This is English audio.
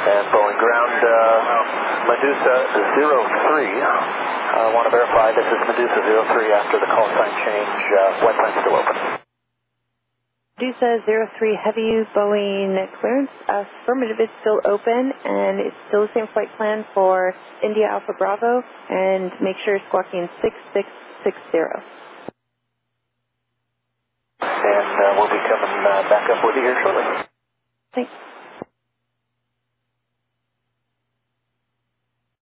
And Boeing ground, Medusa 03. I want to verify this is Medusa 03 after the call sign change. White line still open. Medusa 03 Heavy Boeing clearance. Affirmative is still open, and it's still the same flight plan for India Alpha Bravo, and make sure you're squawking 6660. And we'll be coming back up with you here shortly. Thanks.